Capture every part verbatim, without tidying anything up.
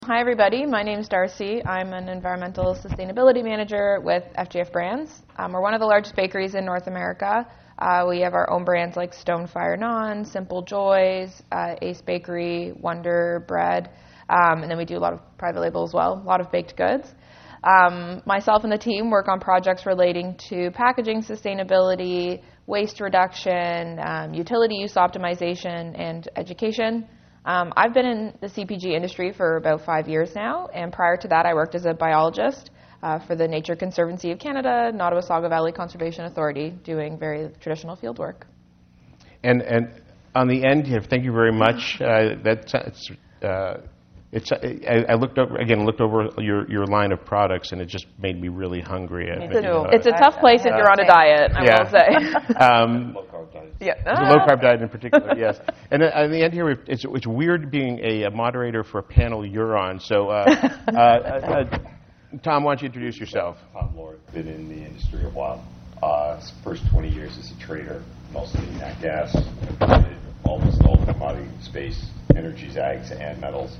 Hi everybody, my name is Darcy. I'm an environmental sustainability manager with F G F Brands. Um, we're one of the largest bakeries in North America. Uh, we have our own brands like Stonefire Naan, Simple Joys, uh, Ace Bakery, Wonder Bread, um, and then we do a lot of private label as well, a lot of baked goods. Um, myself and the team work on projects relating to packaging sustainability, waste reduction, um, utility use optimization, and education. Um, I've been in the C P G industry for about five years now, and prior to that I worked as a biologist uh, for the Nature Conservancy of Canada, Nottawasaga Valley Conservation Authority, doing very traditional field work. And and on the end here, thank you very much. Uh, that's uh, it's. I, I looked over again. Looked over your, your line of products, and it just made me really hungry. It's, a, it's a tough place if you're on a diet, I yeah. will say. um, low carb diet. Yeah, a low carb diet in particular. Yes. And on the end here, it's it's weird being a, a moderator for a panel you're on. So, uh, uh, uh, Tom, why don't you introduce yourself? Tom Lord, been in the industry a while. Uh, first twenty years as a trader, mostly nat gas, did almost all the commodity space, energies, ags, and metals.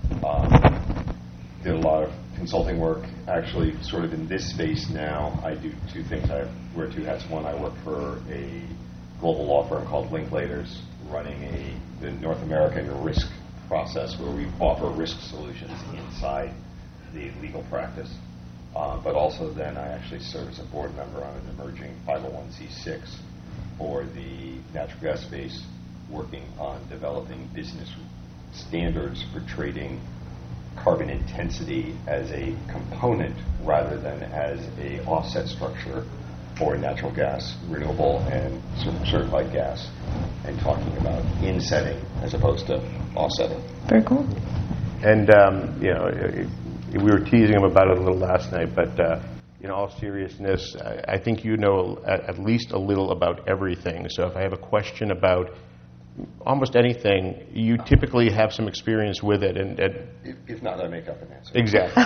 Um, did a lot of consulting work. Actually, sort of in this space now, I do two things. I wear two hats. One, I work for a global law firm called Linklaters, running a the North American risk process where we offer risk solutions inside the legal practice. Uh, but also then I actually serve as a board member on an emerging five oh one c six for the natural gas space, working on developing business standards for trading carbon intensity as a component rather than as a offset structure for natural gas, renewable, and certified gas, and talking about insetting as opposed to offsetting. Very cool. And um, you know, it, it, we were teasing him about it a little last night, but uh, in all seriousness, I, I think you know at, at least a little about everything. So if I have a question about almost anything, you typically have some experience with it. And, and if, if not, I make up an answer. Exactly.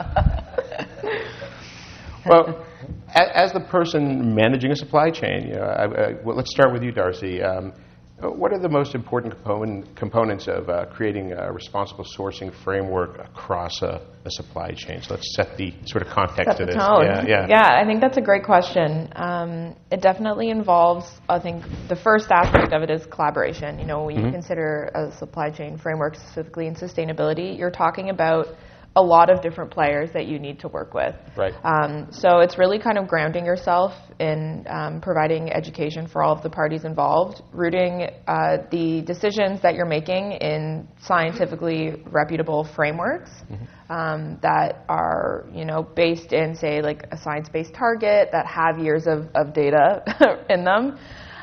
Well, as the person managing a supply chain, you know, I, I, well, let's start with you, Darcy. Um, what are the most important component, components of uh, creating a responsible sourcing framework across a, a supply chain? So let's set the sort of context set to the this. Tone. Yeah, yeah. yeah, I think that's a great question. Um, it definitely involves, I think, the first aspect of it is collaboration. You know, when you mm-hmm. consider a supply chain framework, specifically in sustainability, you're talking about a lot of different players that you need to work with. Right. Um, so it's really kind of grounding yourself in um, providing education for all of the parties involved, rooting uh, the decisions that you're making in scientifically reputable frameworks mm-hmm. um, that are, you know, based in, say, like a science-based target that have years of, of data in them.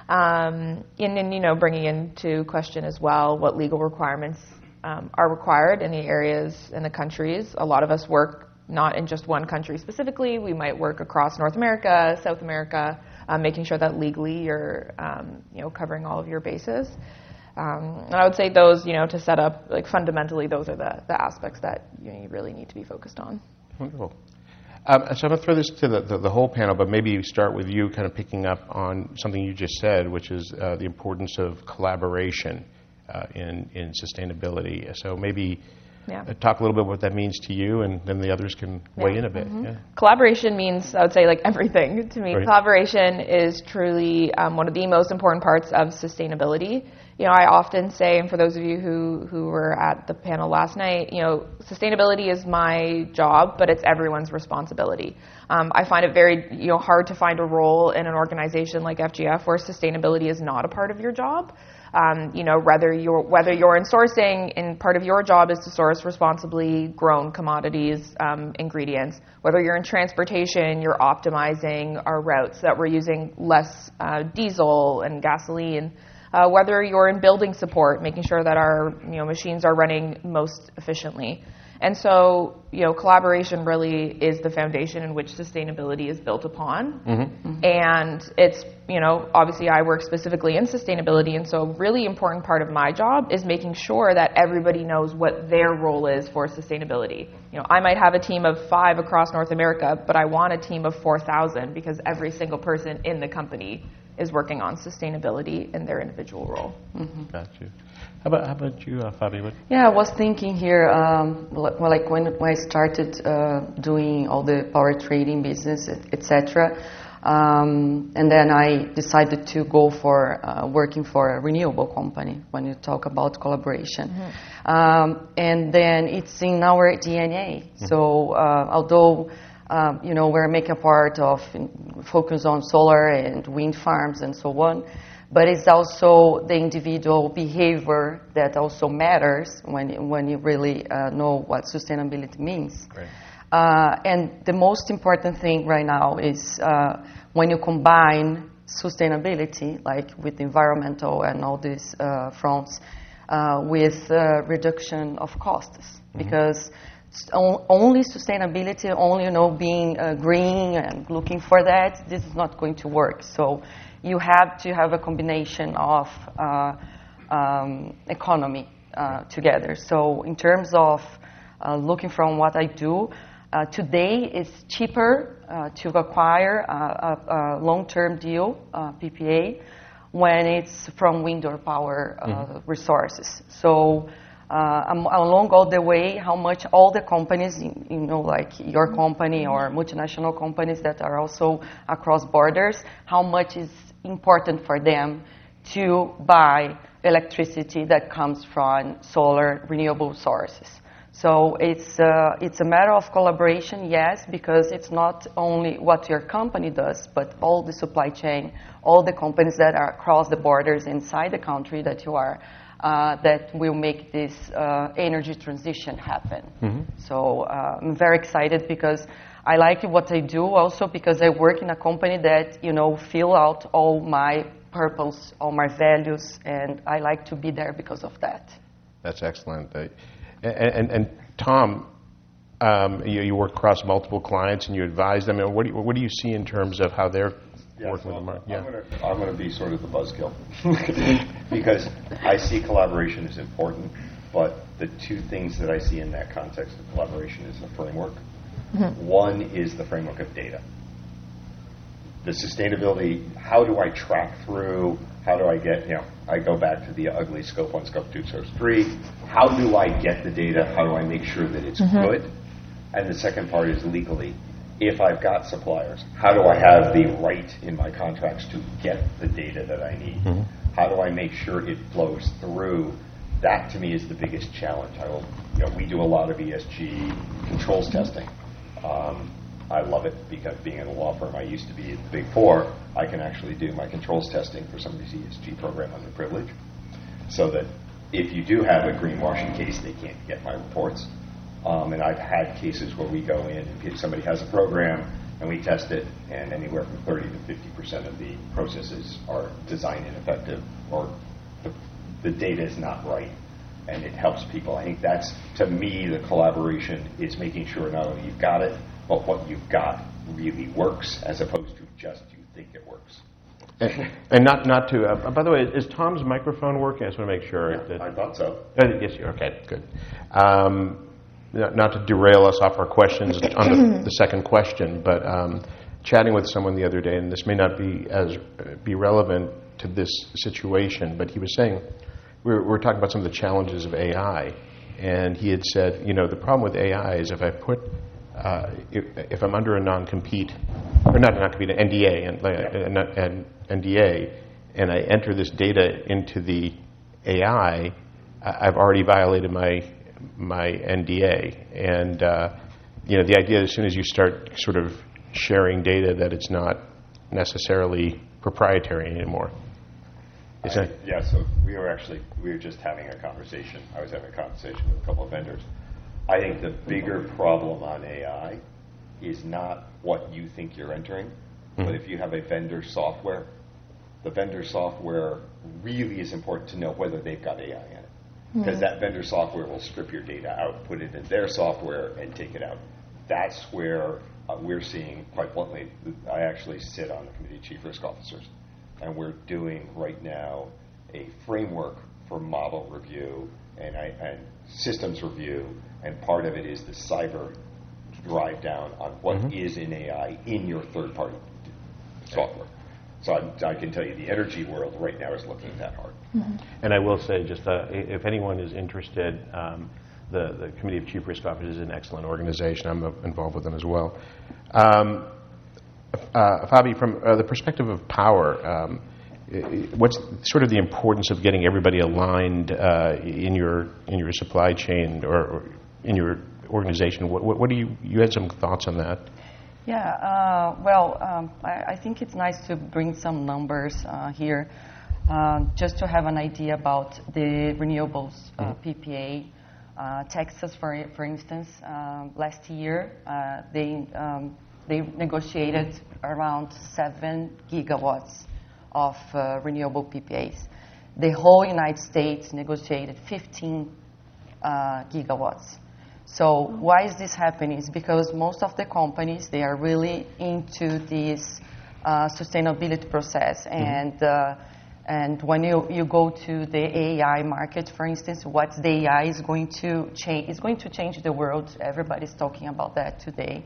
Um, and then, you know, bringing into question as well what legal requirements Um, are required in the areas in the countries. A lot of us work not in just one country specifically. We might work across North America, South America, um, making sure that legally you're um, you know, covering all of your bases. Um, and I would say those, you know, to set up, like fundamentally, those are the, the aspects that you know, you really need to be focused on. Wonderful. Um, so I'm going to throw this to the, the, the whole panel, but maybe start with you kind of picking up on something you just said, which is uh, the importance of collaboration Uh, in, in sustainability. So maybe yeah. uh, talk a little bit what that means to you, and then the others can yeah. weigh in a bit. Mm-hmm. Yeah. Collaboration means, I would say, like everything to me. Right. Collaboration is truly um, one of the most important parts of sustainability. You know, I often say, and for those of you who, who were at the panel last night, you know, sustainability is my job, but it's everyone's responsibility. Um, I find it very, you know, hard to find a role in an organization like F G F where sustainability is not a part of your job. Um, you know, whether you're whether you're in sourcing and part of your job is to source responsibly grown commodities, um, ingredients. Whether you're in transportation, you're optimizing our routes so that we're using less uh, diesel and gasoline. Uh, whether you're in building support, making sure that our you know machines are running most efficiently. And so, you know, collaboration really is the foundation in which sustainability is built upon. Mm-hmm. Mm-hmm. And it's, you know, obviously I work specifically in sustainability, and so a really important part of my job is making sure that everybody knows what their role is for sustainability. You know, I might have a team of five across North America, but I want a team of four thousand because every single person in the company is working on sustainability in their individual role. Mm-hmm. Got you. How about, how about you, uh, Fabio? Yeah, I was thinking here, um, well, like when, when I started uh, doing all the power trading business, et cetera, um, and then I decided to go for uh, working for a renewable company when you talk about collaboration. Mm-hmm. Um, and then it's in our D N A. Mm-hmm. So uh, although um, you know, we're making a part of focus on solar and wind farms and so on, but it's also the individual behavior that also matters when when you really uh, know what sustainability means. Right. Uh, and the most important thing right now is uh, when you combine sustainability, like with environmental and all these uh, fronts, uh, with uh, reduction of costs, mm-hmm. because only sustainability, only you know being uh, green and looking for that, this is not going to work. So you have to have a combination of uh, um, economy uh, together. So in terms of uh, looking from what I do, uh, today it's cheaper uh, to acquire a, a, a long-term deal, uh, P P A, when it's from wind or power uh, mm-hmm. resources. So uh, along all the way, how much all the companies, you know, like your company or multinational companies that are also across borders, how much is important for them to buy electricity that comes from solar renewable sources. So it's uh, it's a matter of collaboration, yes, because it's not only what your company does, but all the supply chain, all the companies that are across the borders inside the country that you are, uh, that will make this uh, energy transition happen. Mm-hmm. So uh, I'm very excited because I like what I do also because I work in a company that, you know, fill out all my purpose, all my values, and I like to be there because of that. That's excellent. Uh, and, and, and Tom, um, you, you work across multiple clients and you advise them. What do you, what do you see in terms of how they're yeah, working so with the market? Yeah. I'm going to be sort of the buzzkill because I see collaboration as important, but the two things that I see in that context of collaboration is the framework. Mm-hmm. One is the framework of data. The sustainability, how do I track through, how do I get, you know, I go back to the ugly scope one, scope two, scope three. How do I get the data? How do I make sure that it's mm-hmm. good? And the second part is legally. If I've got suppliers, how do I have the right in my contracts to get the data that I need? Mm-hmm. How do I make sure it flows through? That to me is the biggest challenge. I will, you know, we do a lot of E S G controls testing. Um, I love it because being in a law firm I used to be at the Big Four, I can actually do my controls testing for somebody's E S G program under privilege, so that if you do have a greenwashing case, they can't get my reports. Um, and I've had cases where we go in and if somebody has a program and we test it, and anywhere from thirty to fifty percent of the processes are design ineffective or the, the data is not right. And it helps people. I think that's, to me, the collaboration is making sure not only you've got it, but what you've got really works, as opposed to just you think it works. And, and not not to. Uh, by the way, is Tom's microphone working? I just want to make sure. Yeah, that, I thought so. Uh, yes, you okay. Good. Um, not, not to derail us off our questions on the, the second question, but um, chatting with someone the other day, and this may not be as uh, be relevant to this situation, but he was saying. We were, we were talking about some of the challenges of A I, and he had said, you know, the problem with A I is if I put, uh, if, if I'm under a non-compete, or not a non-compete, an N D A, and, and, and N D A, and I enter this data into the A I, I've already violated my my N D A, and uh, you know, the idea as soon as you start sort of sharing data that it's not necessarily proprietary anymore. I, yeah, so we were actually, we were just having a conversation. I was having a conversation with a couple of vendors. I think the bigger problem on A I is not what you think you're entering, mm-hmm. but if you have a vendor software, the vendor software really is important to know whether they've got A I in it. Because mm-hmm. that vendor software will strip your data out, put it in their software, and take it out. That's where uh, we're seeing, quite bluntly, I actually sit on the Committee of Chief Risk Officers. And we're doing right now a framework for model review and, I, and systems review, and part of it is the cyber drive down on what mm-hmm. is in A I in your third-party software. So I, I can tell you the energy world right now is looking at that hard. Mm-hmm. And I will say, just uh, if anyone is interested, um, the, the Committee of Chief Risk Officers is an excellent organization. I'm uh, involved with them as well. Um, uh, Fabi, from uh, the perspective of power, um, what's sort of the importance of getting everybody aligned uh, in your in your supply chain or, or in your organization? What, what, what do you you had some thoughts on that? Yeah, uh, well, um, I, I think it's nice to bring some numbers uh, here, um, just to have an idea about the renewables uh, mm-hmm. P P A. Uh, Texas, for for instance, uh, last year uh, they um, they negotiated around seven gigawatts of uh, renewable P P As. The whole United States negotiated fifteen uh, gigawatts. So why is this happening? It's because most of the companies, they are really into this uh, sustainability process. Mm-hmm. And uh, and when you, you go to the A I market, for instance, what the A I is going to change, is going to change the world. Everybody's talking about that today.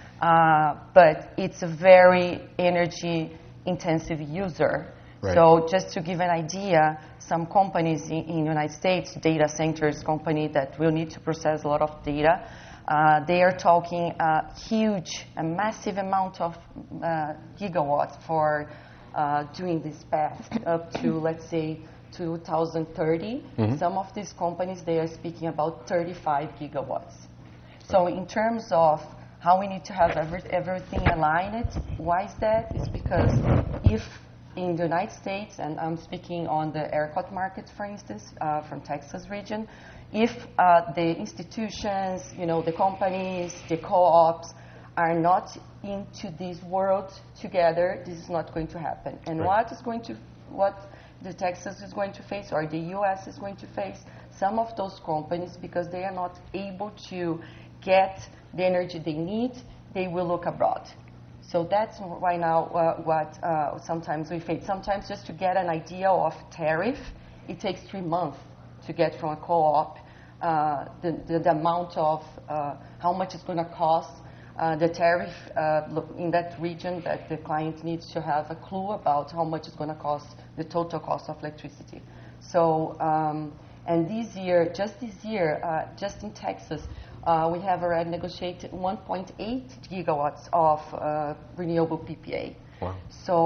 Uh, but it's a very energy intensive user. Right. So just to give an idea, some companies in the United States, data centers company that will need to process a lot of data, uh, they are talking a huge, a massive amount of uh, gigawatts for uh, doing this path up to, let's say, two thousand thirty. Mm-hmm. Some of these companies, they are speaking about thirty-five gigawatts. So in terms of how we need to have every, everything aligned, why is that? It's because if in the United States, and I'm speaking on the ERCOT market, for instance, uh, from Texas region, if uh, the institutions, you know, the companies, the co-ops are not into this world together, this is not going to happen. And right. what is going to, what the Texas is going to face, or the U S is going to face, some of those companies, because they are not able to get the energy they need, they will look abroad. So that's right now uh, what uh, sometimes we face. Sometimes just to get an idea of tariff, it takes three months to get from a co-op uh, the, the, the amount of uh, how much it's going to cost, uh, the tariff uh, in that region that the client needs to have a clue about how much it's going to cost, the total cost of electricity. So, um, and this year, just this year, uh, just in Texas, Uh, we have already negotiated one point eight gigawatts of uh, renewable P P A. Wow. So,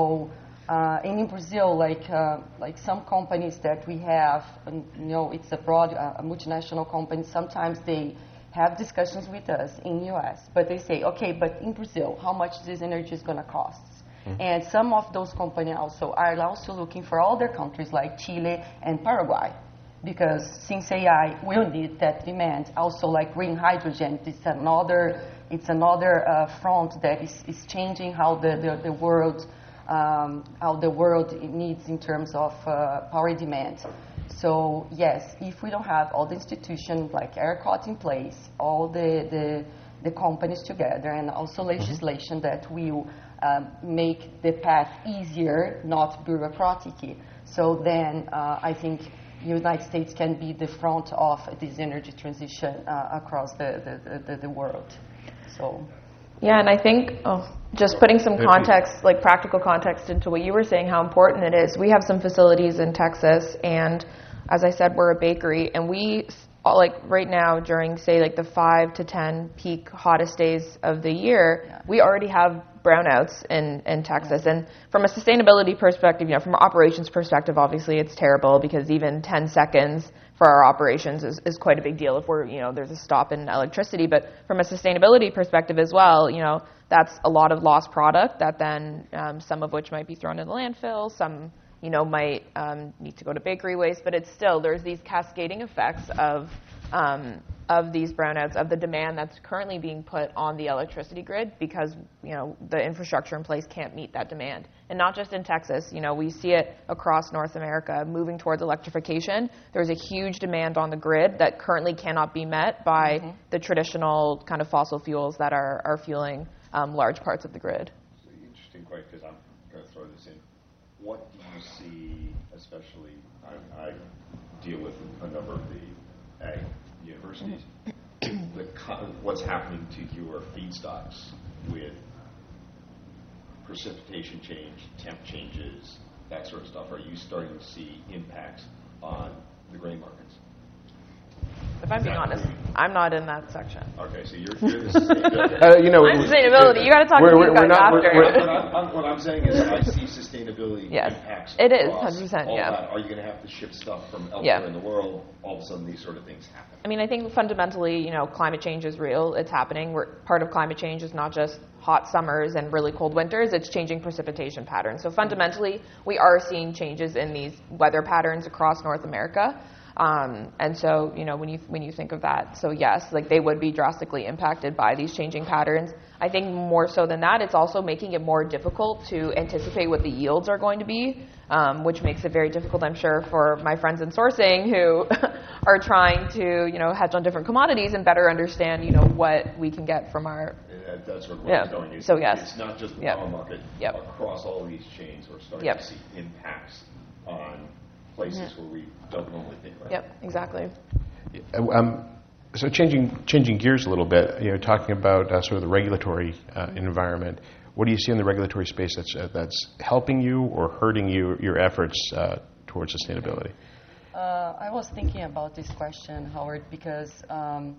uh, and in Brazil, like uh, like some companies that we have, um, you know, it's a broad, uh, a multinational company. Sometimes they have discussions with us in U S, but they say, okay, but in Brazil, how much this energy is going to cost? Mm-hmm. And some of those companies also are also looking for other countries like Chile and Paraguay. Because since A I will need that demand, also like green hydrogen, it's another it's another uh, front that is, is changing how the the, the world um, how the world needs in terms of uh, power demand. So yes, if we don't have all the institutions like ERCOT in place, all the the, the companies together, and also legislation mm-hmm. that will um, make the path easier, not bureaucratic. So then uh, I think the United States can be the front of this energy transition uh, across the, the, the, the world. So, yeah, and I think oh, just putting some context, like practical context into what you were saying, how important it is. We have some facilities in Texas, and as I said, we're a bakery, and we, like right now during, say, like the five to ten peak hottest days of the year, yeah. we already have brownouts in, in Texas. And from a sustainability perspective, you know, from an operations perspective, obviously it's terrible because even ten seconds for our operations is, is quite a big deal if we're, you know, there's a stop in electricity. But from a sustainability perspective as well, you know, that's a lot of lost product that then um, some of which might be thrown in the landfill, some, you know, might um, need to go to bakery waste, but it's still, there's these cascading effects of um, of these brownouts, of the demand that's currently being put on the electricity grid because, you know, the infrastructure in place can't meet that demand. And not just in Texas, you know, we see it across North America moving towards electrification. There's a huge demand on the grid that currently cannot be met by mm-hmm. the traditional kind of fossil fuels that are, are fueling um, large parts of the grid. So interesting question, because I'm going to throw this in. What do you see, especially, I, I deal with a number of the ag universities, the, what's happening to your feedstocks with precipitation change, temp changes, that sort of stuff, are you starting to see impacts on the grain markets? If I'm being honest, I'm not in that section. Okay, so you're, you're the sustainability. uh, you know, I'm sustainability. You got to talk we're, to we're, you guys not, after. We're, we're, what, I'm, I'm, what I'm saying is I see sustainability yes, impacts it is, across one hundred percent, all yeah. that. Are you going to have to ship stuff from elsewhere Yeah. in the world? All of a sudden, these sort of things happen. I mean, I think fundamentally, you know, climate change is real. It's happening. We're, part of climate change is not just hot summers and really cold winters. It's changing precipitation patterns. So fundamentally, we are seeing changes in these weather patterns across North America. Um, and so, you know, when you when you think of that, so yes, like they would be drastically impacted by these changing patterns. I think more so than that, it's also making it more difficult to anticipate what the yields are going to be, um, which makes it very difficult, I'm sure, for my friends in sourcing who are trying to, you know, hedge on different commodities and better understand, you know, what we can get from our. And that's what Yeah. it's going. It's, So, yes. It's not just the Yep. power market. Yep. Across all these chains, we're starting Yep. to see impacts on places Mm-hmm. where we don't normally think about. Yep, exactly. Um, so changing changing gears a little bit, you know, talking about uh, sort of the regulatory uh, environment. What do you see in the regulatory space that's uh, that's helping you or hurting you your efforts uh, towards sustainability? Uh, I was thinking about this question, Howard, because um,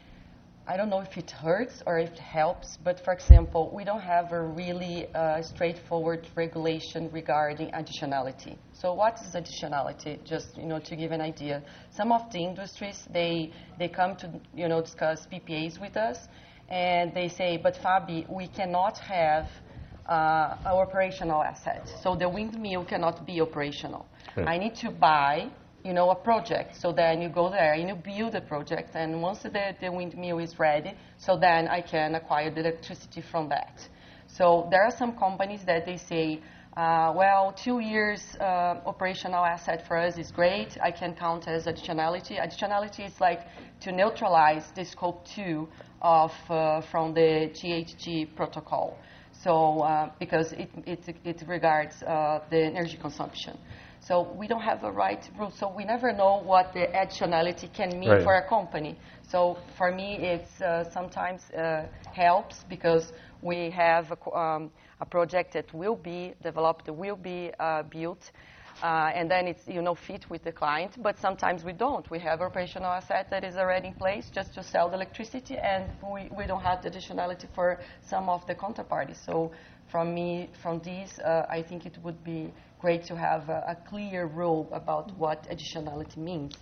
I don't know if it hurts or if it helps, but for example, we don't have a really uh, straightforward regulation regarding additionality. So what is additionality? Just, you know, to give an idea. Some of the industries, they they come to, you know, discuss P P As with us, and they say, but Fabi, we cannot have uh, an operational asset. So the windmill cannot be operational. Right. I need to buy, you know, a project. So then you go there and you build a project, and once the, the windmill is ready, so then I can acquire the electricity from that. So there are some companies that they say, uh, well, two years uh, operational asset for us is great. I can count as additionality. Additionality is like to neutralize the scope two of uh, from the G H G protocol. So uh, because it, it, it regards uh, the energy consumption. So we don't have a right rule. So we never know what the additionality can mean Right. for a company. So for me, it's uh, sometimes uh, helps because we have a, co- um, a project that will be developed, will be uh, built, uh, and then it's, you know, fit with the client. But sometimes we don't. We have operational asset that is already in place just to sell the electricity, and we, we don't have the additionality for some of the counterparties. So from me, from this, uh, I think it would be great to have a, a clear rule about what additionality means.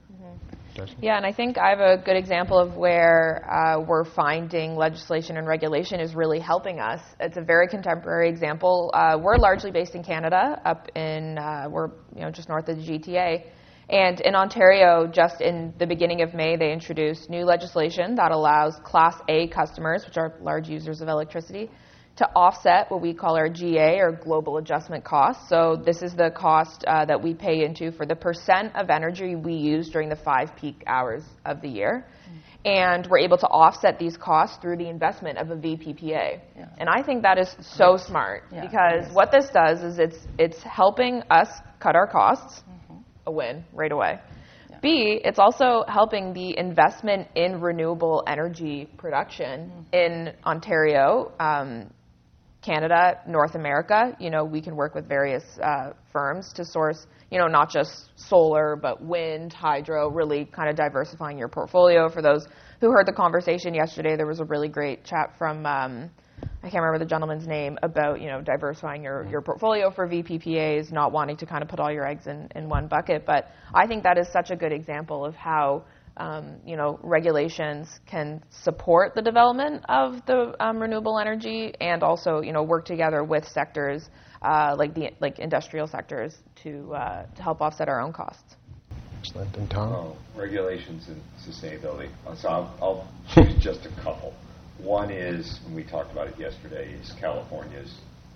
Yeah, and I think I have a good example of where uh, we're finding legislation and regulation is really helping us. It's a very contemporary example. Uh, we're largely based in Canada, up in uh, we're you know just north of the G T A, and in Ontario, just in the beginning of May, they introduced new legislation that allows Class A customers, which are large users of electricity, to offset what we call our G A, or Global Adjustment Cost. So this is the cost uh, that we pay into for the percent of energy we use during the five peak hours of the year. Mm. And we're able to offset these costs through the investment of a V P P A. Yeah. And I think that is so smart, yeah, because yes. what this does is it's it's helping us cut our costs, mm-hmm. a win right away. Yeah. B, it's also helping the investment in renewable energy production mm-hmm. in Ontario, um, Canada, North America. You know, we can work with various uh, firms to source, you know, not just solar, but wind, hydro, really kind of diversifying your portfolio. For those who heard the conversation yesterday, there was a really great chat from, um, I can't remember the gentleman's name, about, you know, diversifying your, your portfolio for V P P As, not wanting to kind of put all your eggs in, in one bucket. But I think that is such a good example of how Um, you know, regulations can support the development of the um, renewable energy, and also, you know, work together with sectors uh, like the like industrial sectors to uh, to help offset our own costs. Excellent. And Tom? Oh, regulations and sustainability. So I'll, I'll choose just a couple. One is, when we talked about it yesterday, is California's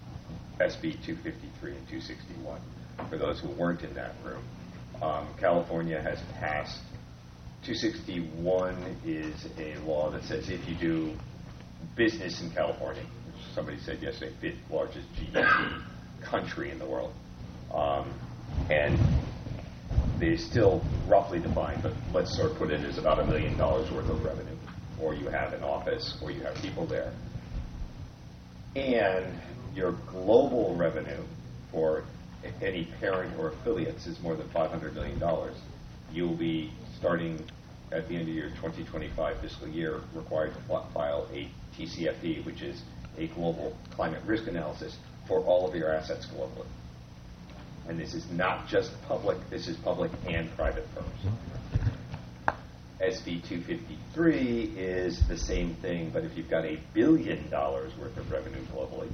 S B two fifty-three and two sixty-one. For those who weren't in that room, um, California has passed two sixty-one is a law that says if you do business in California, which somebody said yesterday, fifth largest G D P country in the world, um, and they still roughly define, but let's sort of put it as about a million dollars worth of revenue, or you have an office, or you have people there. And your global revenue for any parent or affiliates is more than five hundred million dollars, you'll be starting at the end of your twenty twenty-five fiscal year required to file a T C F D, which is a global climate risk analysis for all of your assets globally. And this is not just public, this is public and private firms. S B two fifty-three is the same thing, but if you've got a billion dollars worth of revenue globally,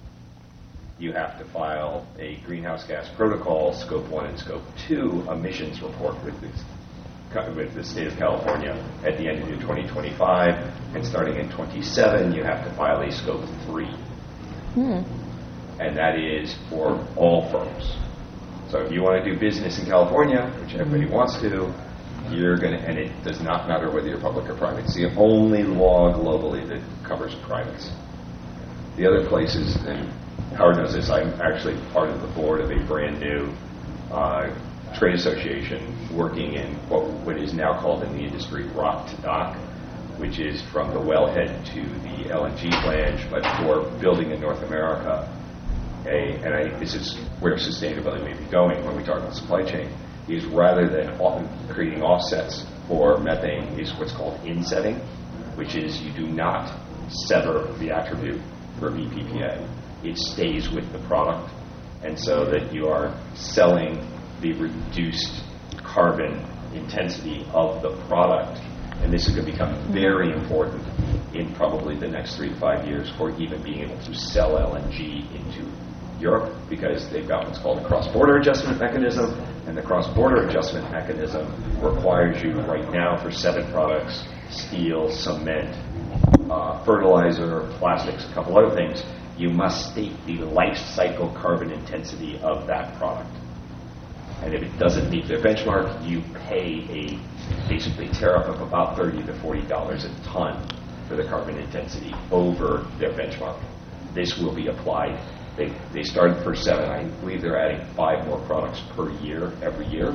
you have to file a greenhouse gas protocol, scope one and scope two emissions report with this, with the state of California at the end of your twenty twenty-five, and starting in twenty-seven, you have to file a scope three. Hmm. And that is for all firms. So if you want to do business in California, which everybody wants to, you're going to, and it does not matter whether you're public or private. It's the only law globally that covers privates. The other places, and Howard knows this, I'm actually part of the board of a brand new uh, trade association working in what, what is now called in the industry rock to dock, which is from the wellhead to the L N G flange, but for building in North America. A, and I think this is where sustainability may be going when we talk about supply chain, is rather than creating offsets for methane, is what's called insetting, which is you do not sever the attribute for B P P A. It stays with the product, and so that you are selling the reduced carbon intensity of the product. And this is going to become very important in probably the next three to five years for even being able to sell L N G into Europe, because they've got what's called a cross-border adjustment mechanism, and the cross-border adjustment mechanism requires you right now for seven products, steel, cement, uh, fertilizer, plastics, a couple other things, you must state the life cycle carbon intensity of that product. And if it doesn't meet their benchmark, you pay a basically tariff of about thirty to forty dollars a ton for the carbon intensity over their benchmark. This will be applied. They, they started for seven. I believe they're adding five more products per year, every year.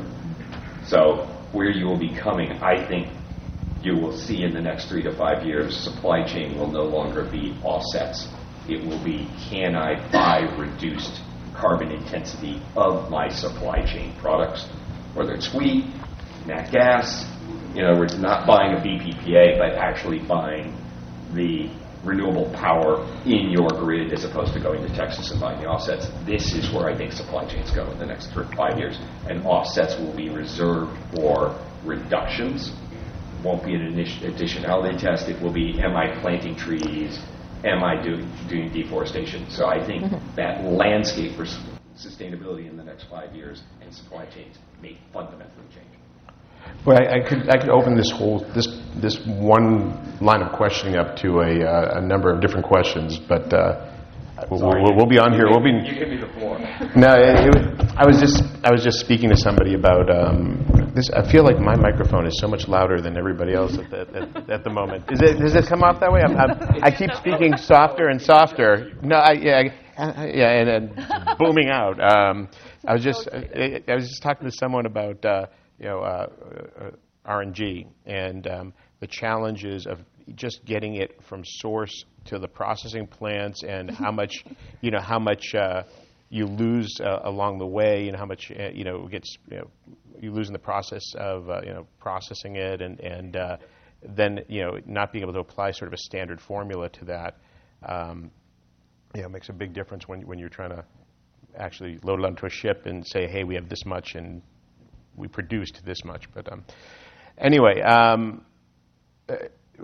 So where you will be coming, I think you will see in the next three to five years, supply chain will no longer be offsets. It will be, can I buy reduced carbon intensity of my supply chain products, whether it's wheat, nat gas. You know, we're not buying a B P P A, but actually buying the renewable power in your grid as opposed to going to Texas and buying the offsets. This is where I think supply chains go in the next three, five years. And offsets will be reserved for reductions. Won't be an additionality test. It will be, am I planting trees? Am I do, doing deforestation? So I think mm-hmm. that landscape for sustainability in the next five years and supply chains may fundamentally change. Well, I, I could I could open this whole this this one line of questioning up to a, uh, a number of different questions, but uh, we'll, we'll, we'll be on here. You we'll be. You give me the floor. No, it, it, I was just I was just speaking to somebody about um, this. I feel like my microphone is so much louder than everybody else at the at, at the moment. Is it? Does it come off that way? I'm, I'm, I keep speaking softer and softer. No, I, yeah, I, yeah, and, and booming out. Um, I was just I, I was just talking to someone about. Uh, you know, uh, uh, R N G and um, the challenges of just getting it from source to the processing plants, and how much, you know, how much uh, you lose uh, along the way, and how much uh, you know gets, you know, you lose in the process of uh, you know processing it, and and uh, then you know not being able to apply sort of a standard formula to that, um, you know, makes a big difference when when you're trying to actually load it onto a ship and say, hey, we have this much and we produced this much. But um, anyway, um, uh,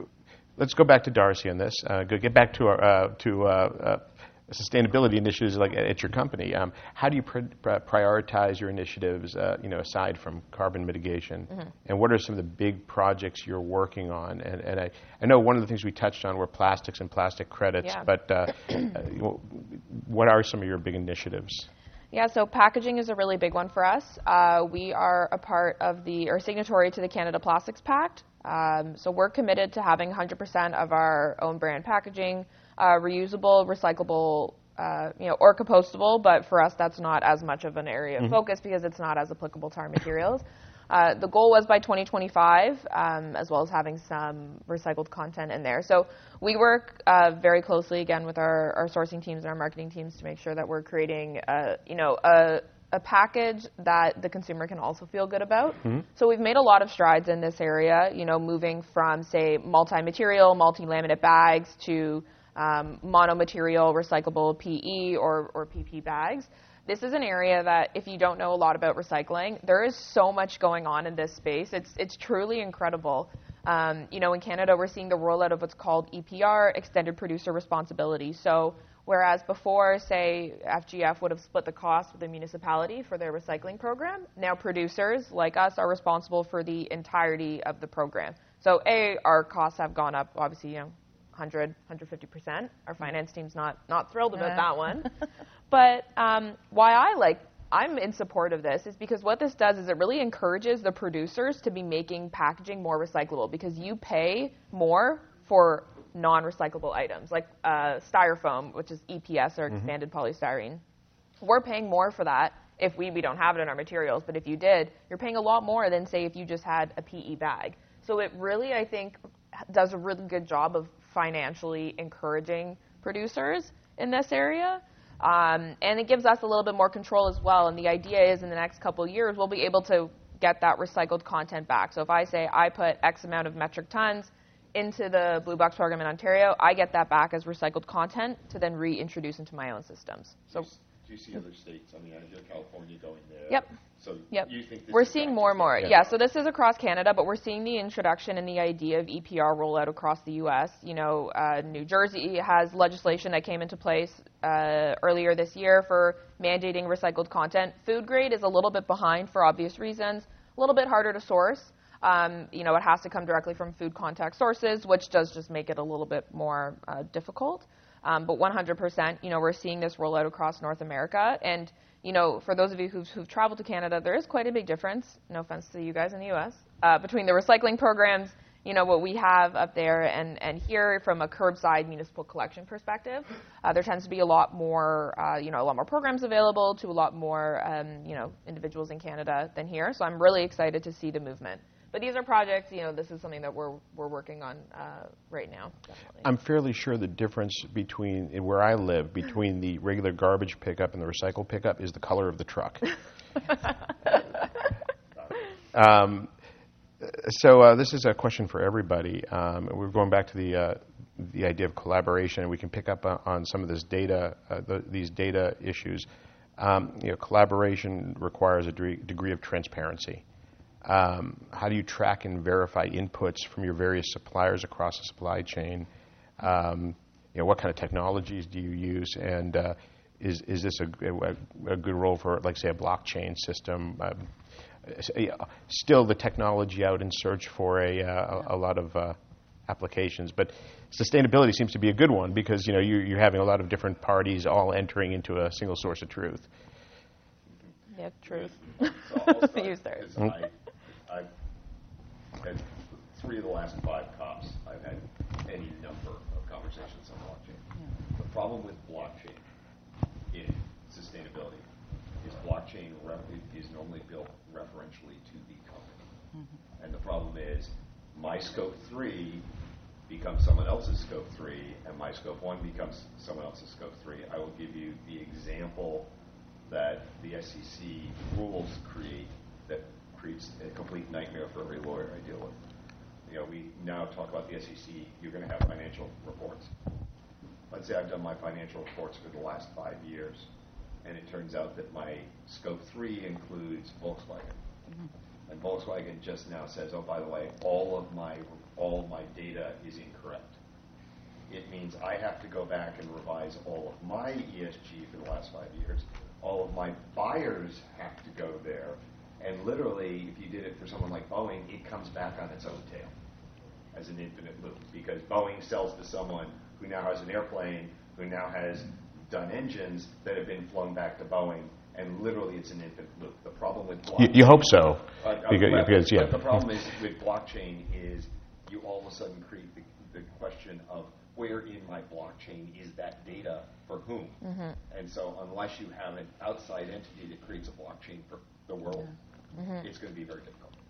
let's go back to Darcy on this. Uh, go get back to our uh, to uh, uh, sustainability initiatives like at your company. Um, how do you pr- prioritize your initiatives? Uh, you know, aside from carbon mitigation, mm-hmm. and what are some of the big projects you're working on? And, and I, I know one of the things we touched on were plastics and plastic credits. Yeah. But uh, what are some of your big initiatives? Yeah, so packaging is a really big one for us. Uh, we are a part of the, or signatory to the Canada Plastics Pact. Um, so we're committed to having one hundred percent of our own brand packaging uh, reusable, recyclable, uh, you know, or compostable. But for us, that's not as much of an area of mm-hmm. focus because it's not as applicable to our materials. Uh, the goal was by twenty twenty-five, um, as well as having some recycled content in there. So we work uh, very closely, again, with our, our sourcing teams and our marketing teams to make sure that we're creating, uh, you know, a, a package that the consumer can also feel good about. Mm-hmm. So we've made a lot of strides in this area, you know, moving from, say, multi-material, multi-laminate bags to um, mono-material, recyclable P E or, or P P bags. This is an area that, if you don't know a lot about recycling, there is so much going on in this space. It's it's truly incredible. Um, you know, in Canada, we're seeing the rollout of what's called E P R, Extended Producer Responsibility. So whereas before, say, F G F would have split the cost with the municipality for their recycling program, now producers like us are responsible for the entirety of the program. So A, our costs have gone up, obviously, you know, one hundred, one hundred fifty percent. Our finance team's not, not thrilled about that one. But um, why I like, I'm in support of this is because what this does is it really encourages the producers to be making packaging more recyclable, because you pay more for non-recyclable items like uh, styrofoam, which is E P S or expanded mm-hmm. polystyrene. We're paying more for that if we, we don't have it in our materials, but if you did, you're paying a lot more than, say, if you just had a P E bag. So it really, I think, does a really good job of financially encouraging producers in this area. Um, and it gives us a little bit more control as well. And the idea is in the next couple of years, we'll be able to get that recycled content back. So if I say I put X amount of metric tons into the Blue Box program in Ontario, I get that back as recycled content to then reintroduce into my own systems. So do you see other states? I mean, I know California going there. Yep. So yep. you think this we're is seeing more and more. Yeah. yeah. So this is across Canada, but we're seeing the introduction and the idea of E P R rollout across the U S. You know, uh, New Jersey has legislation that came into place uh, earlier this year for mandating recycled content. Food grade is a little bit behind for obvious reasons. A little bit harder to source. Um, you know, it has to come directly from food contact sources, which does just make it a little bit more uh, difficult. Um, but one hundred percent, you know, we're seeing this roll out across North America. And, you know, for those of you who've, who've traveled to Canada, there is quite a big difference, no offense to you guys in the U S, uh, between the recycling programs, you know, what we have up there and, and here from a curbside municipal collection perspective. Uh, there tends to be a lot more, uh, you know, a lot more programs available to a lot more, um, you know, individuals in Canada than here. So I'm really excited to see the movement. But these are projects, you know, this is something that we're we're working on uh, right now. Definitely. I'm fairly sure the difference between, where I live, between the regular garbage pickup and the recycle pickup is the color of the truck. um, so uh, this is a question for everybody. Um, we're going back to the uh, the idea of collaboration, and we can pick up uh, on some of this data, uh, the, these data issues. Um, you know, collaboration requires a degree, degree of transparency. Um, how do you track and verify inputs from your various suppliers across the supply chain? Um, you know, what kind of technologies do you use? And uh, is is this a, a, a good role for, like, say, a blockchain system? Uh, still, the technology out in search for a uh, a, a lot of uh, applications, but sustainability seems to be a good one because you know you, you're having a lot of different parties all entering into a single source of truth. Yeah, truth. So you start. I, I've had three of the last five COPs. I've had any number of conversations on blockchain. Yeah. The problem with blockchain in sustainability is blockchain rep- is normally built referentially to the company. Mm-hmm. And the problem is my scope three becomes someone else's scope three, and my scope one becomes someone else's scope three. I will give you the example that the S E C rules create that creates a complete nightmare for every lawyer I deal with. You know, we now talk about the S E C, you're going to have financial reports. Let's say I've done my financial reports for the last five years, and it turns out that my scope three includes Volkswagen. Mm-hmm. And Volkswagen just now says, oh, by the way, all of my all of my data is incorrect. It means I have to go back and revise all of my E S G for the last five years. All of my buyers have to go there. And literally, if you did it for someone like Boeing, it comes back on its own tail as an infinite loop. Because Boeing sells to someone who now has an airplane, who now has done engines that have been flown back to Boeing. And literally, it's an infinite loop. The problem with blockchain... You, you hope so. Uh, uh, because, but, because, yeah. But the problem is with blockchain is you all of a sudden create the, the question of where in my blockchain is that data for whom? Mm-hmm. And so unless you have an outside entity that creates a blockchain for the world, mm-hmm. it's going to be very difficult.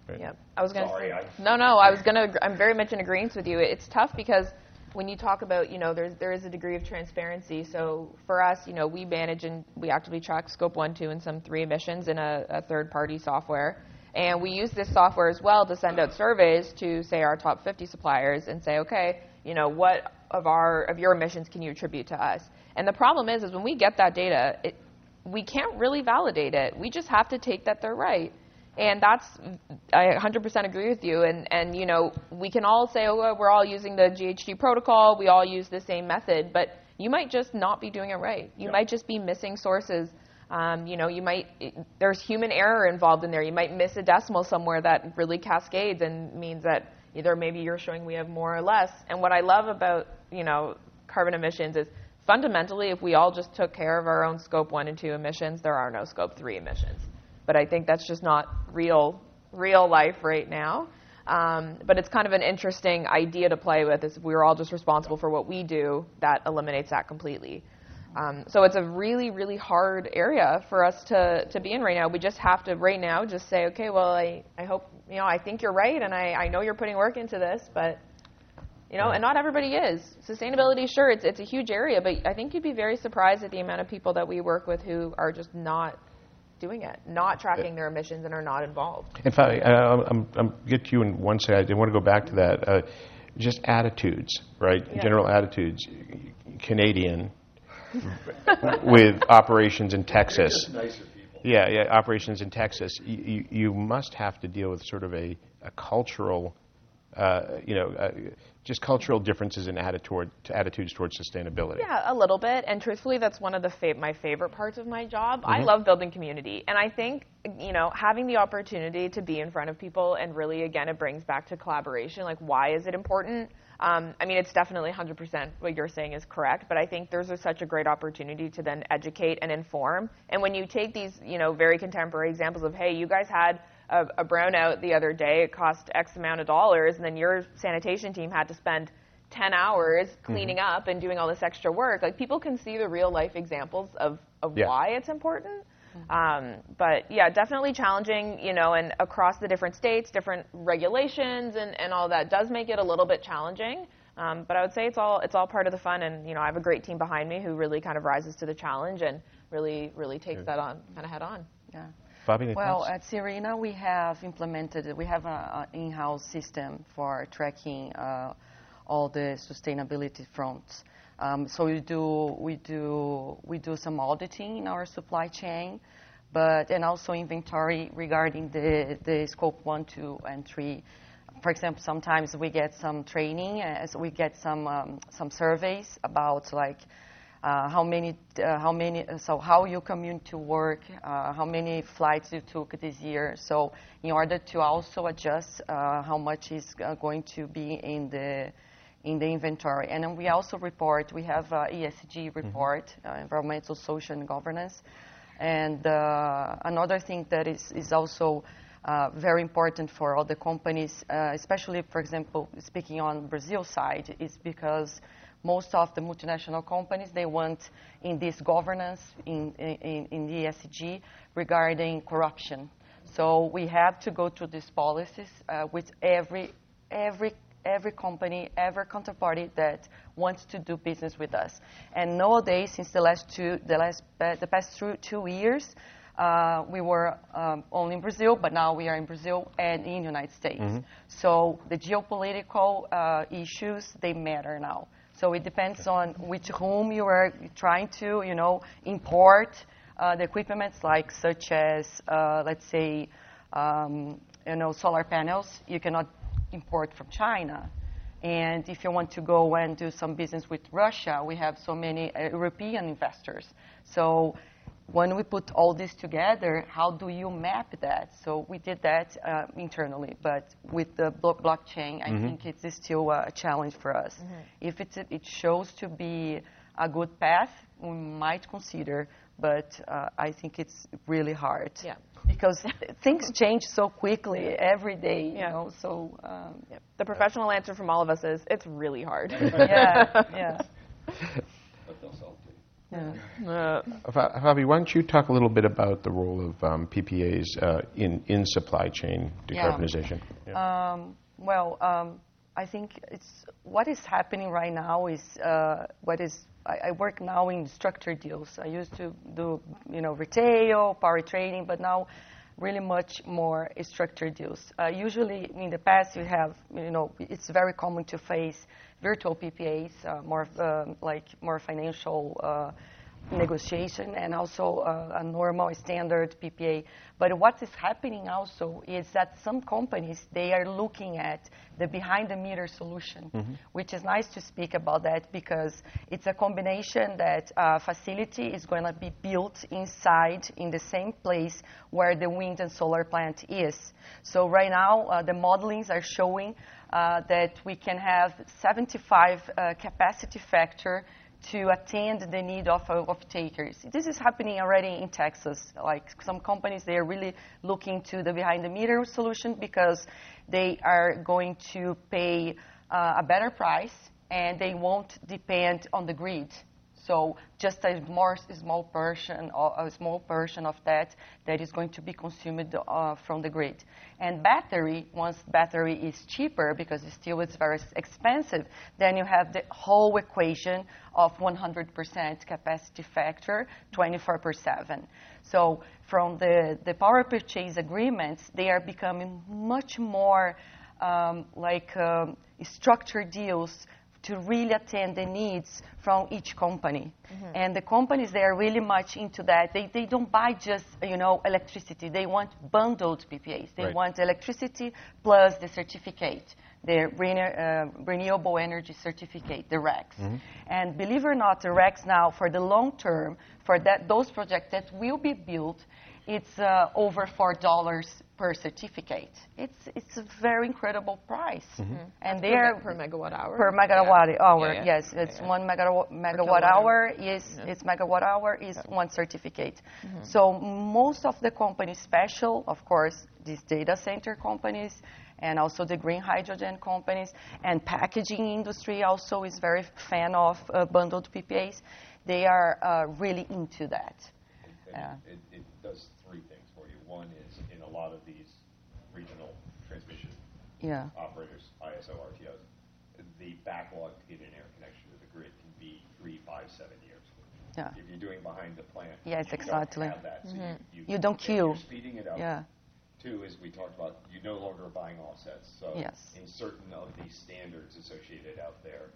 Right. Yeah, I was going to Sorry, say. I- No, no, I was going to. I'm very much in agreement with you. It's tough because when you talk about, you know, there's there is a degree of transparency. So for us, you know, we manage and we actively track scope one, two, and some three emissions in a, a third-party software. And we use this software as well to send out surveys to, say, our top fifty suppliers and say, okay, you know, what of our of your emissions can you attribute to us? And the problem is, is when we get that data, it, we can't really validate it. We just have to take that they're right. And that's, I one hundred percent agree with you. And, and, you know, we can all say, oh, we're all using the G H G protocol. We all use the same method. But you might just not be doing it right. You Yeah. might just be missing sources. Um, you know, you might, there's human error involved in there. You might miss a decimal somewhere that really cascades and means that either maybe you're showing we have more or less. And what I love about, you know, carbon emissions is fundamentally, if we all just took care of our own scope one and two emissions, there are no scope three emissions. But I think that's just not real, real life right now. Um, but it's kind of an interesting idea to play with. Is if we were all just responsible for what we do, that eliminates that completely. Um, so it's a really, really hard area for us to, to be in right now. We just have to right now just say, okay, well, I, I hope, you know, I think you're right, and I, I know you're putting work into this, but, you know, and not everybody is. Sustainability, sure, it's it's a huge area, but I think you'd be very surprised at the amount of people that we work with who are just not doing it, not tracking their emissions, and are not involved. In fact, uh, I'm, I'm get to you in one second. I want to go back to that. Uh, just attitudes, right? Yeah. General attitudes. Canadian with operations in Texas. Just nicer people. Yeah, yeah. Operations in Texas. You, you, you must have to deal with sort of a, a cultural, uh, you know, uh, just cultural differences in attitude, attitudes towards sustainability. Yeah, a little bit. And truthfully, that's one of the fa- my favorite parts of my job. Mm-hmm. I love building community. And I think, you know, having the opportunity to be in front of people and really, again, it brings back to collaboration. Like, why is it important? Um, I mean, it's definitely one hundred percent what you're saying is correct, but I think there's a, such a great opportunity to then educate and inform. And when you take these, you know, very contemporary examples of, hey, you guys had a, a brownout the other day, it cost X amount of dollars, and then your sanitation team had to spend ten hours cleaning mm-hmm. up and doing all this extra work. Like, people can see the real life examples of, of yeah. why it's important. Um, but yeah, definitely challenging, you know, and across the different states, different regulations and, and all that does make it a little bit challenging. Um, but I would say it's all it's all part of the fun. And, you know, I have a great team behind me who really kind of rises to the challenge and really, really takes that on, kind of head on. Yeah. Bobby, well, thoughts? at Sirena, we have implemented, we have an in-house system for tracking uh, all the sustainability fronts. Um, so we do we do we do some auditing in our supply chain, but and also inventory regarding the the scope one, two, and three. For example, sometimes we get some training, as we get some um, some surveys about like uh, how many uh, how many so how you commute to work, uh, how many flights you took this year. So in order to also adjust uh, how much is uh, going to be in the in the inventory. And then we also report, we have a E S G report, mm-hmm. uh, environmental, social, and governance. And uh, another thing that is, is also uh, very important for all the companies, uh, especially, for example, speaking on Brazil side, is because most of the multinational companies, they want in this governance, in, in, in the E S G, regarding corruption. So we have to go through these policies uh, with every every every company, every counterparty that wants to do business with us. And nowadays, since the last two, the last, uh, the past two, two years, uh, we were um, only in Brazil, but now we are in Brazil and in the United States. Mm-hmm. So the geopolitical uh, issues, they matter now. So it depends on which whom you are trying to, you know, import uh, the equipment, like such as, uh, let's say, um, you know, solar panels. You cannot import from China. And if you want to go and do some business with Russia, we have so many uh, European investors. So when we put all this together, how do you map that? So we did that uh, internally, but with the blo- blockchain, I mm-hmm. think it's still a challenge for us. Mm-hmm. If it's, it shows to be a good path, we might consider, but uh, I think it's really hard. Yeah. Because things change so quickly every day, you yeah. know, so... Um, yeah. The professional answer from all of us is, it's really hard. yeah, yeah. But they'll sell to you. Yeah. Uh, Javi, why don't you talk a little bit about the role of um, P P As uh, in, in supply chain decarbonization? Yeah. Yeah. Um, well, um, I think it's what is happening right now is uh, what is I, I work now in structured deals. I used to do you know retail, power trading, but now really much more structured deals. Uh, usually, in the past, you have you know it's very common to face virtual P P As, uh, more uh, like more financial uh, negotiation, and also uh, a normal standard P P A. But what is happening also is that some companies, they are looking at the behind-the-meter solution, mm-hmm. which is nice to speak about that because it's a combination that uh, facility is going to be built inside in the same place where the wind and solar plant is. So right now, uh, the modelings are showing uh, that we can have seventy-five uh, capacity factor to attend the need of, of takers. This is happening already in Texas. Like some companies, they are really looking to the behind-the-meter solution because they are going to pay uh, a better price and they won't depend on the grid. So just a more small portion, a small portion of that that is going to be consumed uh, from the grid. And battery, once battery is cheaper because it still is very expensive, then you have the whole equation of one hundred percent capacity factor, twenty-four per seven. So from the, the power purchase agreements, they are becoming much more um, like um, structured deals to really attend the needs from each company. Mm-hmm. And the companies, they are really much into that. They, they don't buy just, you know, electricity. They want bundled P P As. They right. want electricity plus the certificate, the rene- uh, renewable energy certificate, the R E Cs. Mm-hmm. And believe it or not, the R E Cs now, for the long term, for that those projects that will be built, it's uh, over four dollars per certificate. It's it's a very incredible price, mm-hmm. and they are per megawatt hour. Per megawatt yeah. hour, yeah, yeah. yes, yeah, it's yeah. one megawatt megawatt hour is yeah. it's megawatt hour is yeah. one certificate. Mm-hmm. So most of the companies, special, of course, these data center companies, and also the green hydrogen companies, and packaging industry also is very fan of uh, bundled P P As. They are uh, really into that. Yeah. It, it does three things for you. One is in a lot of these regional transmission yeah. operators, I S O, R T Os, the backlog to get an air connection to the grid can be three, five, seven years. Yeah. If you're doing behind the plant, yes, you exactly. don't have that. So mm-hmm. you, you, you don't queue. You're speeding it up. Yeah. Two is we talked about you no longer are buying offsets. So yes. in certain of these standards associated out there,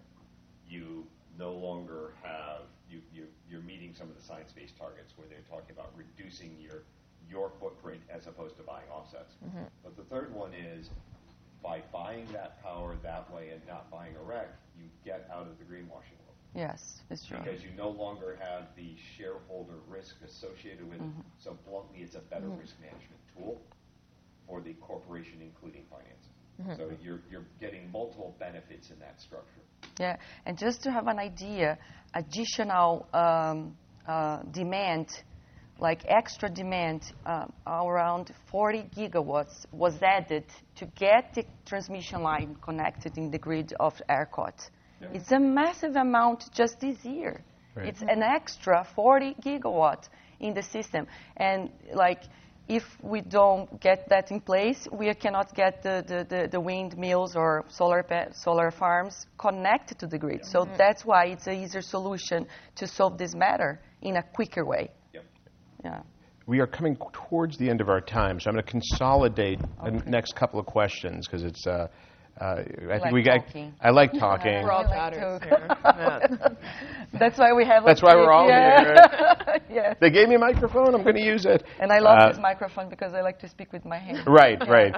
you no longer have, you, you, you're meeting some of the science-based targets where they're talking about reducing your your footprint as opposed to buying offsets. Mm-hmm. But the third one is by buying that power that way and not buying a R E C, you get out of the greenwashing world. Yes, it's true. Because you no longer have the shareholder risk associated with mm-hmm. it. So bluntly, it's a better mm-hmm. risk management tool for the corporation, including finance. Mm-hmm. So you're you're getting multiple benefits in that structure. Yeah, and just to have an idea, additional um, uh, demand, like extra demand, uh, around forty gigawatts was added to get the transmission line connected in the grid of ERCOT. Yeah. It's a massive amount just this year. Right. It's an extra forty gigawatt in the system. And like, if we don't get that in place, we cannot get the, the, the, the windmills or solar pa- solar farms connected to the grid. Yeah. So mm-hmm. that's why it's an easier solution to solve this matter in a quicker way. Yep. Yeah. We are coming towards the end of our time, so I'm going to consolidate okay. the next couple of questions because it's. Uh, uh, I like think we got. Talking. I like talking. We're all chatters here. Yeah. That's why we have. That's a why we're all yeah. here. Right? Yes. They gave me a microphone. I'm going to use it. And I love uh, this microphone because I like to speak with my hands. Right. Right.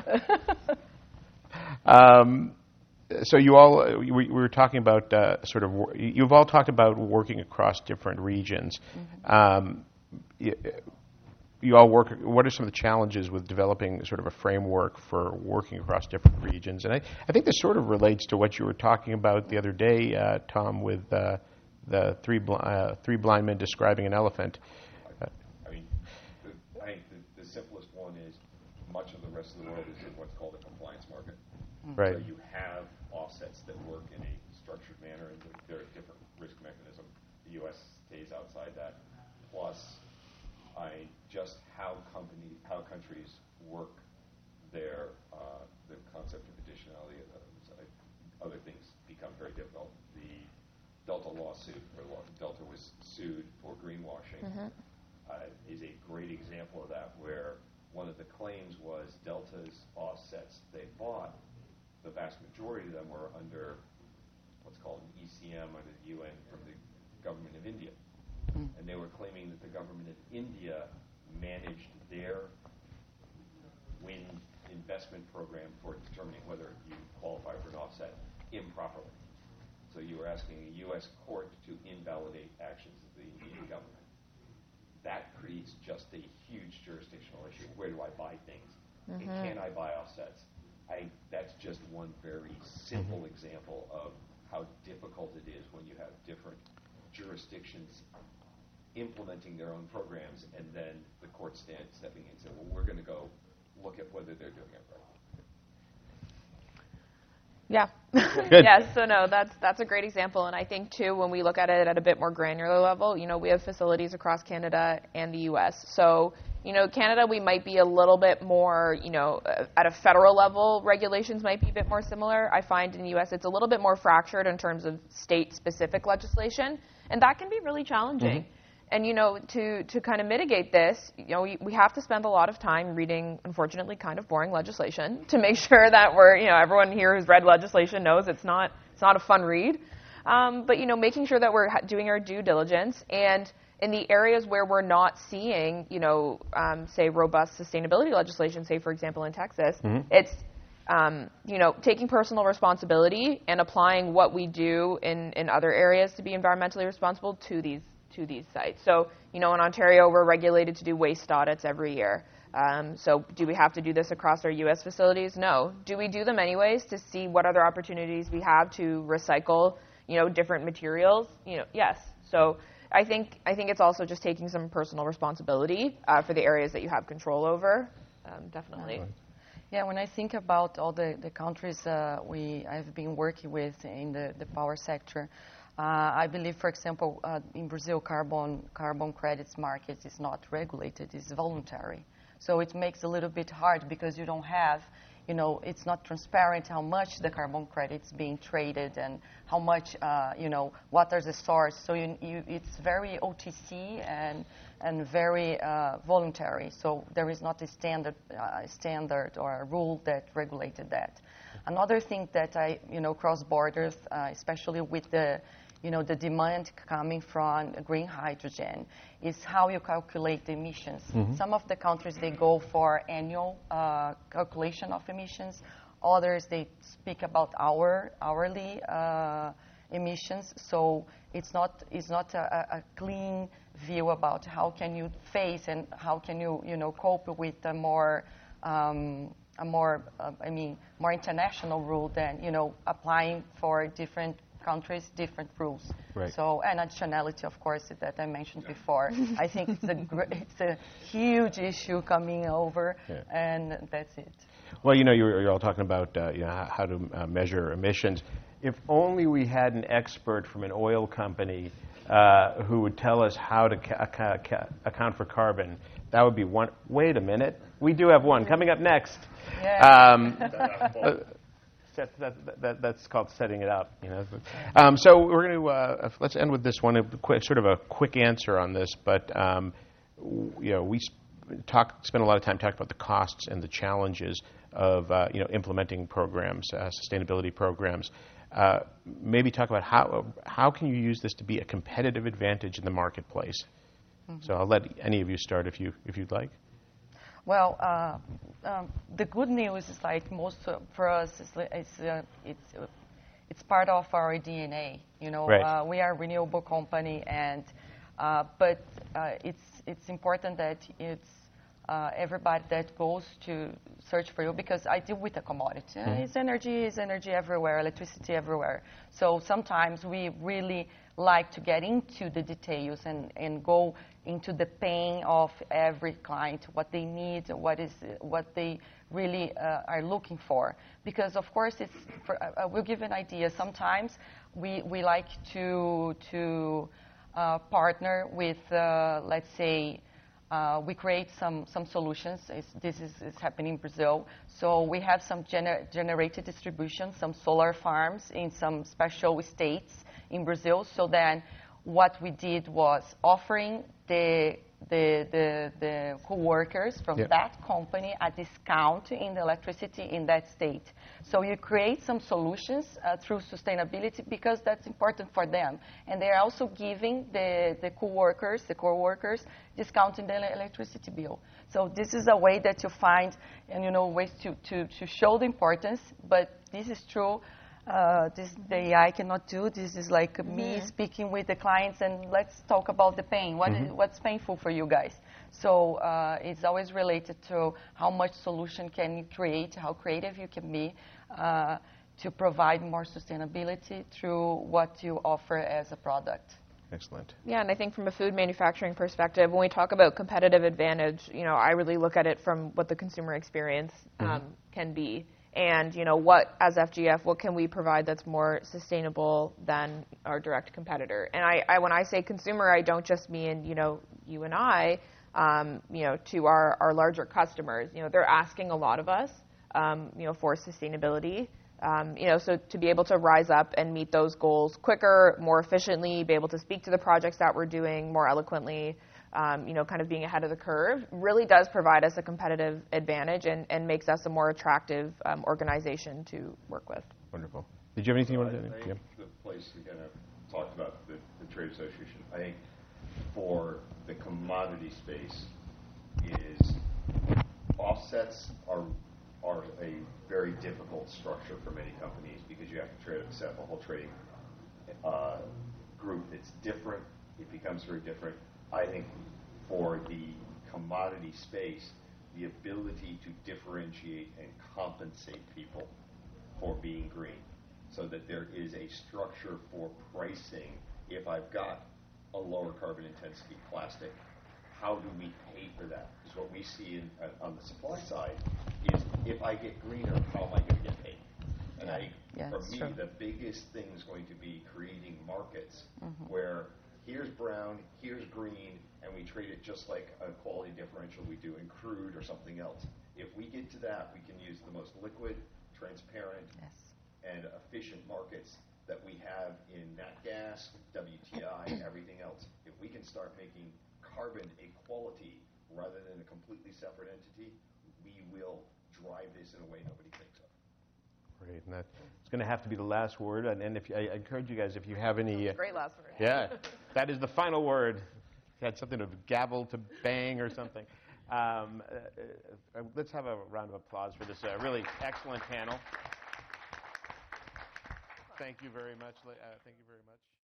um, so you all, we, we were talking about uh, sort of. You've all talked about working across different regions. Mm-hmm. Um, you, You all work. What are some of the challenges with developing sort of a framework for working across different regions? And I, I think this sort of relates to what you were talking about the other day, uh, Tom, with uh, the three bl- uh, three blind men describing an elephant. Uh, I mean, the, I think the, the simplest one is much of the rest of the world is in what's called a compliance market. Mm-hmm. Right. So you have offsets that work in a structured manner, and they're a different risk mechanism. The U S stays outside outside that. Plus, I just how company how countries work their uh, the concept of additionality. Uh, other things become very difficult. The Delta lawsuit, where Delta was sued for greenwashing, mm-hmm. uh, is a great example of that, where one of the claims was Delta's offsets they bought, the vast majority of them were under what's called an E C M under the U N from the government of India. Mm. And they were claiming that the government of India managed their wind investment program for determining whether you qualify for an offset improperly. So you were asking a U S court to invalidate actions of the Indian government. That creates just a huge jurisdictional issue. Where do I buy things? Mm-hmm. And can I buy offsets? I, that's just one very simple mm-hmm. example of how difficult it is when you have different jurisdictions implementing their own programs, and then the court stand stepping in and saying, well, we're going to go look at whether they're doing it right. Yeah. Yes, so no, that's that's a great example. And I think, too, when we look at it at a bit more granular level, you know, we have facilities across Canada and the U S. So, you know, Canada, we might be a little bit more, you know, uh, at a federal level, regulations might be a bit more similar. I find in the U S it's a little bit more fractured in terms of state-specific legislation, and that can be really challenging. Mm-hmm. And, you know, to, to kind of mitigate this, you know, we, we have to spend a lot of time reading, unfortunately, kind of boring legislation to make sure that we're, you know, everyone here who's read legislation knows it's not it's not a fun read. Um, but, you know, making sure that we're ha- doing our due diligence, and in the areas where we're not seeing, you know, um, say, robust sustainability legislation, say, for example, in Texas, mm-hmm. it's, um, you know, taking personal responsibility and applying what we do in, in other areas to be environmentally responsible to these to these sites. So, you know, in Ontario, we're regulated to do waste audits every year. Um, so do we have to do this across our U S facilities? No. Do we do them anyways to see what other opportunities we have to recycle, you know, different materials? You know, yes. So I think I think it's also just taking some personal responsibility uh, for the areas that you have control over, um, definitely. Yeah, when I think about all the, the countries uh, we I've been working with in the, the power sector, Uh, I believe, for example, uh, in Brazil, carbon carbon credits market is not regulated; it's voluntary. So it makes it a little bit hard because you don't have, you know, it's not transparent how much the carbon credits being traded and how much, uh, you know, what are the source. So you, you, it's very O T C and and very uh, voluntary. So there is not a standard uh, standard or a rule that regulated that. Another thing that I, you know, cross borders, uh, especially with the you know, the demand coming from green hydrogen, is how you calculate the emissions. Mm-hmm. Some of the countries, they go for annual uh, calculation of emissions. Others, they speak about hour, hourly uh, emissions. So it's not, it's not a, a clean view about how can you face and how can you, you know, cope with a more, um, a more, uh, I mean, more international rule than, you know, applying for different countries, different rules. Right. So, and additionality, of course, that I mentioned before. I think it's a gr- it's a huge issue coming over, yeah. And that's it. Well, you know, you're, you're all talking about uh, you know, how to uh, measure emissions. If only we had an expert from an oil company uh, who would tell us how to ca- ca- ca- account for carbon. That would be one. Wait a minute. We do have one coming up next. Yeah. Um, uh, That, that, that, that's called setting it up, you know. Um, so we're going to uh, let's end with this one, a quick, sort of a quick answer on this. But um, you know, we talk, spend a lot of time talking about the costs and the challenges of uh, you know implementing programs, uh, sustainability programs. Uh, maybe talk about how how can you use this to be a competitive advantage in the marketplace. Mm-hmm. So I'll let any of you start if you if you'd like. Well, uh, um, the good news is like most uh, for us, is, it's uh, it's uh, it's part of our D N A. You know, right. uh, we are a renewable company, and uh, but uh, it's it's important that it's uh, everybody that goes to search for you, because I deal with a commodity. Mm-hmm. It's energy, it's energy everywhere, electricity everywhere. So sometimes we really like to get into the details and, and go into the pain of every client, what they need, what is what they really uh, are looking for. Because of course, it's. For, I will give an idea. Sometimes we we like to to uh, partner with, uh, let's say, uh, we create some, some solutions. It's, this is, is happening in Brazil. So we have some gener generated distribution, some solar farms in some special states in Brazil. So then what we did was offering the the the, the co-workers from yep. that company a discount in the electricity in that state. So you create some solutions uh, through sustainability because that's important for them. And they're also giving the, the co-workers, the co-workers, discount in the electricity bill. So this is a way that you find, and you know, ways to, to, to show the importance, but this is true. Uh, this the A I cannot do. This is like mm-hmm. me speaking with the clients and let's talk about the pain. What mm-hmm. is, what's painful for you guys? So uh, it's always related to how much solution can you create, how creative you can be uh, to provide more sustainability through what you offer as a product. Excellent. Yeah, and I think from a food manufacturing perspective, when we talk about competitive advantage, you know, I really look at it from what the consumer experience um, mm-hmm. can be. And, you know, what, as F G F, what can we provide that's more sustainable than our direct competitor? And I, I when I say consumer, I don't just mean, you know, you and I, um, you know, to our, our larger customers. You know, they're asking a lot of us, um, you know, for sustainability. Um, you know, so to be able to rise up and meet those goals quicker, more efficiently, be able to speak to the projects that we're doing more eloquently, Um, you know, kind of being ahead of the curve, really does provide us a competitive advantage and, and makes us a more attractive um, organization to work with. Wonderful. Did you have anything you wanted to add? I think yeah. the place we kind of talked about, the, the trade association, I think for the commodity space is offsets are are a very difficult structure for many companies because you have to trade, set up a whole trading uh, group. It's different. It becomes very different. I think for the commodity space, the ability to differentiate and compensate people for being green so that there is a structure for pricing. If I've got a lower carbon intensity plastic, how do we pay for that? Because what we see in, uh, on the supply side is if I get greener, how am I going to get paid? And I, yeah, for me, true. the biggest thing is going to be creating markets mm-hmm. where here's brown, here's green, and we trade it just like a quality differential we do in crude or something else. If we get to that, we can use the most liquid, transparent, yes. and efficient markets that we have in nat gas, W T I, everything else. If we can start making carbon a quality rather than a completely separate entity, we will drive this in a way nobody thinks of. Great, and that it's going to have to be the last word. And, and if I, I encourage you guys, if you have any, uh, great last word. Yeah, that is the final word. If you had something to gavel to bang or something. Um, uh, uh, let's have a round of applause for this uh, really excellent panel. Thank you very much. Uh, thank you very much.